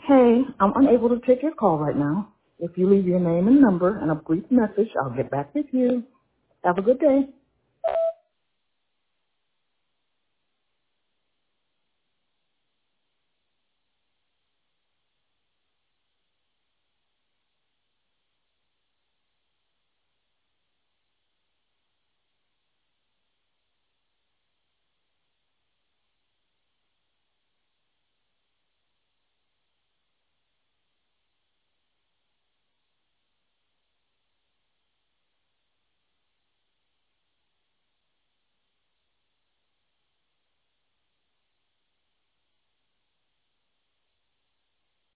Hey, I'm unable to take your call right now. If you leave your name and number and a brief message, I'll get back with you. Have a good day.